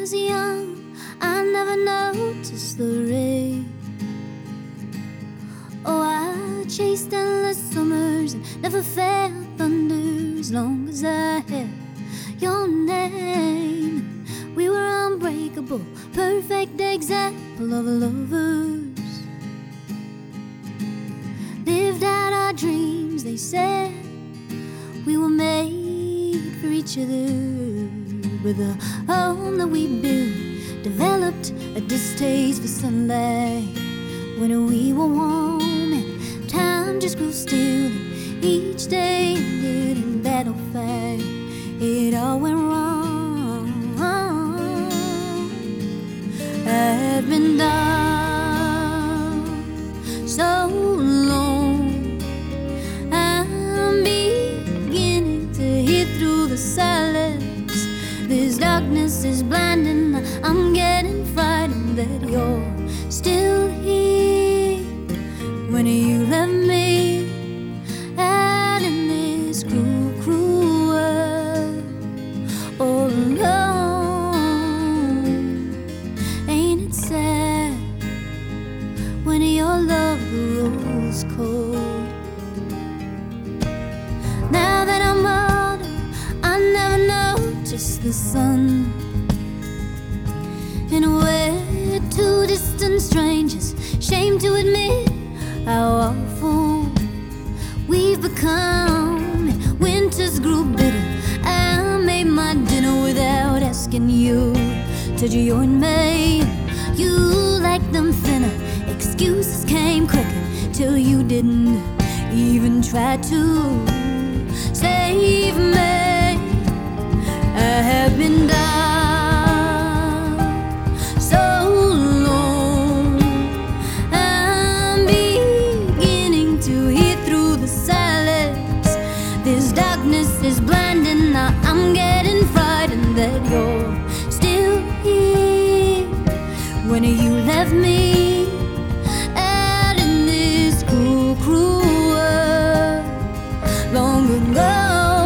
was young, I never noticed the rain. Oh, I chased endless summers and never felt thunder as long as I had your name. We were unbreakable, perfect example of lovers. Lived out our dreams, they said we were made for each other. With the home that we built, developed a distaste for sunlight. When we were warm and time just grew still, and each day ended in battle fight. It all went wrong. I've been down so long, I'm beginning to hear through the silence. This darkness is blinding, I'm getting frightened that you're still here. When you left me out in this cruel, cruel world, all alone. Ain't it sad when your love grows cold? Now that I'm older, I never noticed the sun, and we're two distant strangers, shame to admit how awful we've become. Winters grew bitter, I made my dinner without asking you to join me. You liked them thinner, excuses came quicker, till you didn't even try to save me. I have been down so long, I'm beginning to hear through the silence. This darkness is blinding, now I'm getting frightened that you're still here. When you left me out in this cruel, cruel world long ago.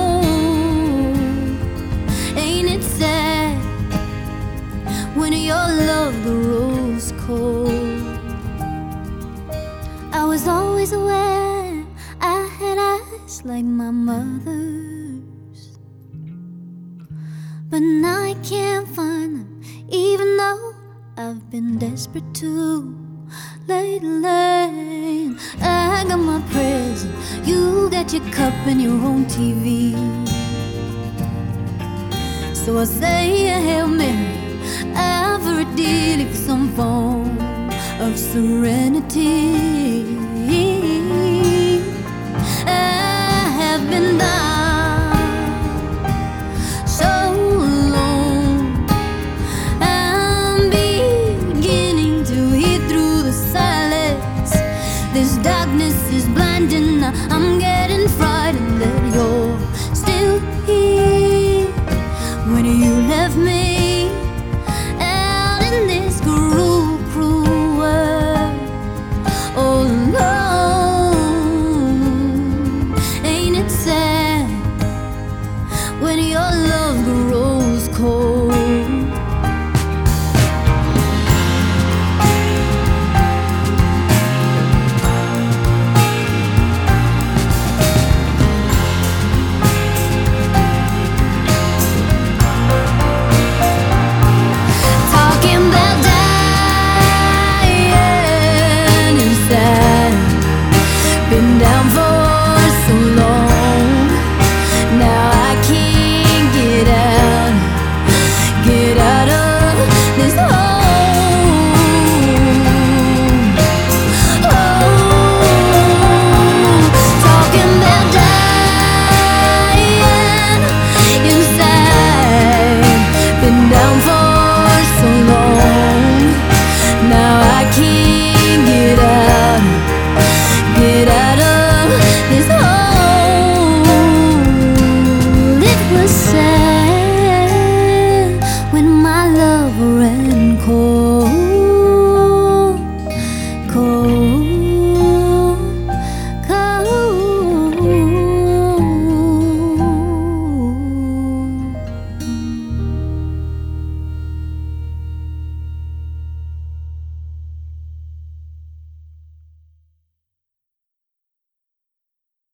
When your love grows cold, I was always aware I had eyes like my mother's, but now I can't find them, even though I've been desperate to lately. I got my present, you got your cup and your own TV, so I say a Hail Mary, I for a deal for some form of serenity. I have been down so long, I'm beginning to hear through the silence. This darkness is blinding, I'm getting frightened that you're still here. When you left me when your love grows cold. Talking about dying inside, been down for so long, now I can't get out of this hole. Oh, talking about dying inside, been down for so long, now I can't get out of this hole. It was sad when my love ran cold, cold.